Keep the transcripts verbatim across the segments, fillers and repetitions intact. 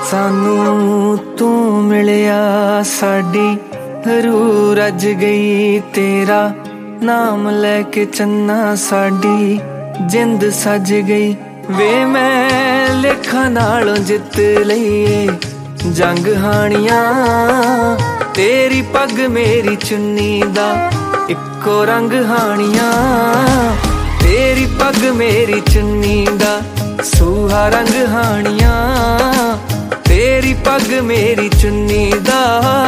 सानू तू मिलिया साडी रूह रज गई, तेरा नाम लैके चन्ना साडी जिंद सज गई। वे मैं लेखा नालों जित लईए जंग हानियां, तेरी पग मेरी चुन्नी दा इक्को रंग हानियां, तेरी पग मेरी चुन्नी दा सूहा रंग हानियां, तेरी पग मेरी चुन्नी दा।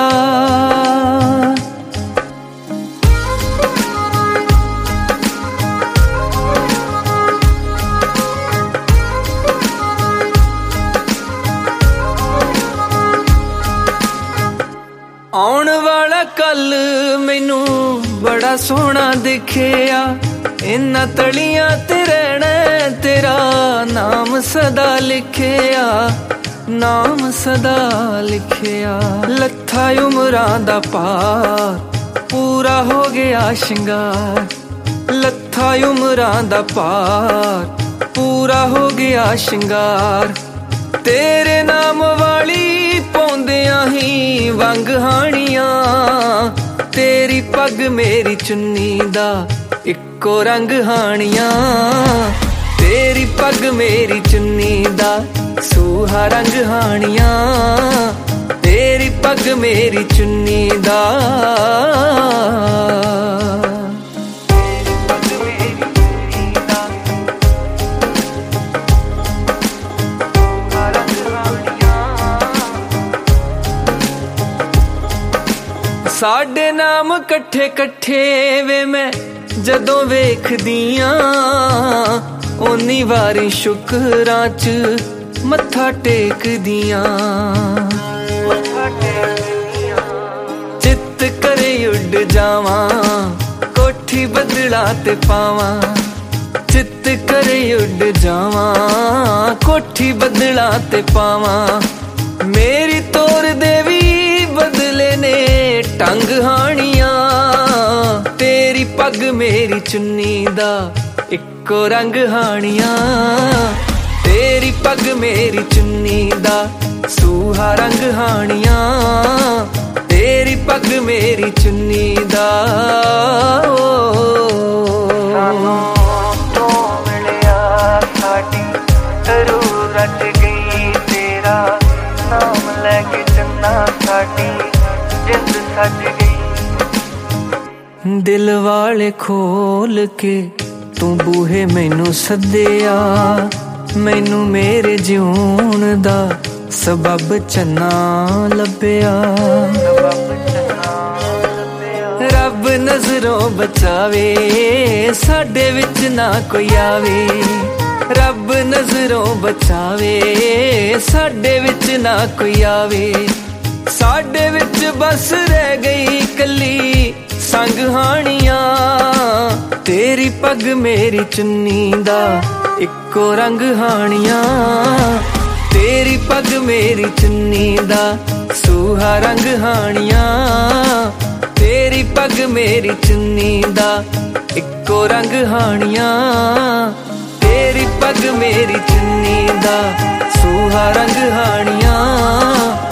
आउण वाला कल मैनू बड़ा सोहना दिखिया, इन्ना तलियां ते रहना तेरा नाम सदा लिखिया, नाम सदा लिखिया। लत्था उमरां दा पार पूरा हो गया शिंगार, लत्था उमरां दा पार पूरा हो गया शिंगार, तेरे नाम वाली पौंदियां ही वंग हानियां, तेरी पग मेरी चुन्नी दा इक्को रंग हानियां, तेरी पग मेरी चुन्नी दा सूहा रंग हानियां, तेरी पग मेरी चुन्नी दा। साडे नाम कट्ठे कट्ठे वे मैं जदों वेखदियां, ओनी वारी शुकरां च मत्था टेकदियां, चित करे उड़ जावां कोठी बदला ते पावां, चित करे उड़ जावां कोठी बदला ते पावां, मेरी तोर देवी बदले ने टंग हानियां, तेरी पग मेरी चुन्नी दा इक्को रंग हानियां, तेरी पग मेरी चुन्नी दा सूहा रंग हानियां, तेरी पग मेरी चुन्नी दा। सानू तू मिलिया साडी रूह रज गई, तेरा नाम लैके चन्ना साडी जिंद सज गई। दिल वाले खोल के तू बूहे मैनू सद्दिया, मैनू मेरे जिऊण दा सबब चन्ना लभ्या, रब नजरों बचावे साडे विच ना कोई आवे, रब नजरों बचावे साडे विच ना कोई आवे, साडे विच बस रह गई कली संग हानियां, तेरी पग मेरी चुन्नी दा इक्को रंग हानियां, तेरी पग मेरी चुन्नी दा सूहा रंग हानियां, तेरी पग मेरी चुन्नी दा इक्को रंग हानियां, तेरी पग मेरी चुन्नी दा सूहा रंग हानियां।